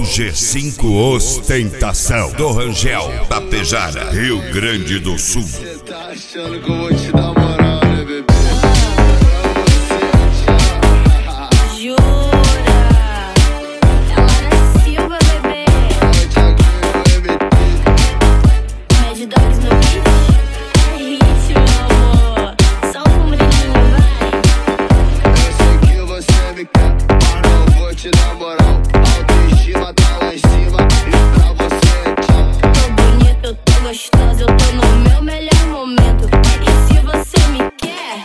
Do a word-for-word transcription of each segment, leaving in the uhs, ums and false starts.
O G cinco Ostentação do Rangel, Tapejara, Rio Grande do Sul. Cê tá achando que eu vou te dar moral, né, bebê? Gostosa, eu tô no meu melhor momento. E se você me quer,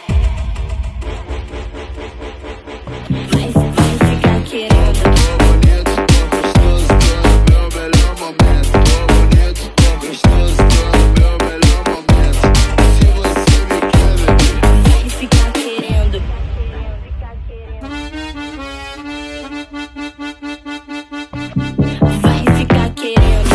vai, vai ficar querendo. Tô bonito, tô gostoso, tô no meu melhor momento. Tô bonito, tô gostoso, tô no meu melhor momento. Se você me quer, bebê, vai ficar querendo. Vai ficar querendo.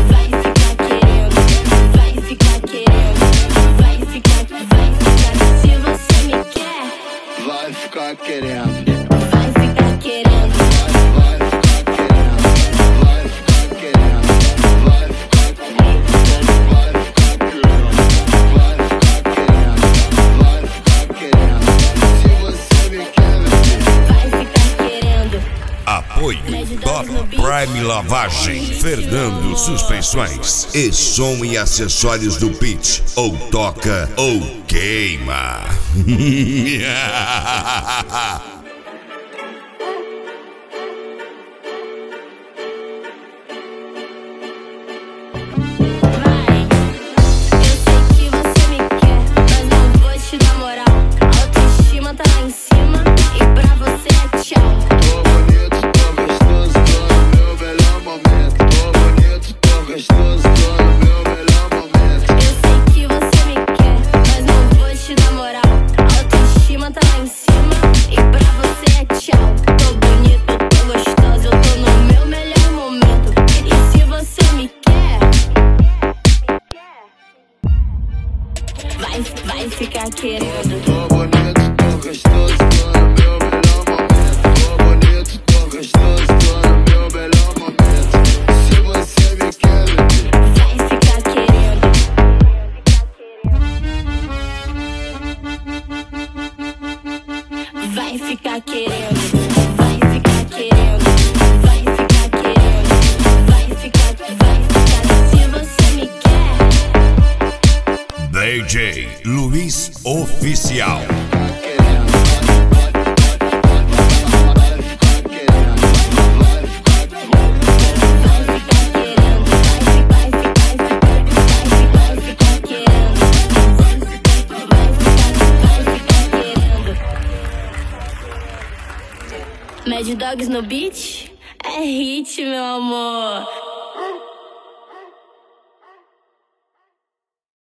vai ficar querendo. Vai ficar querendo. Vai ficar querendo. Vai ficar querendo. Vai ficar querendo. Vai ficar querendo. Vai ficar querendo. Vai ficar querendo. Se você me quer, bebê, vai ficar querendo. Apoio Top Prime Lavagem, Fernando Suspensões e som e acessórios do Pitch. Ou toca ou queima. Vai ficar querendo. tô bonito, tô gostoso, tô no meu melhor momento. Tô bonito, tô gostoso, tô no meu melhor momento. Se você me quer, bebê, vai ficar querendo. Vai ficar querendo. Vai ficar querendo. Vai ficar querendo. Vai ficar, vai ficar. Se você me quer, D J Luiz Oficial. Mad Dogs no beat é hit, meu amor.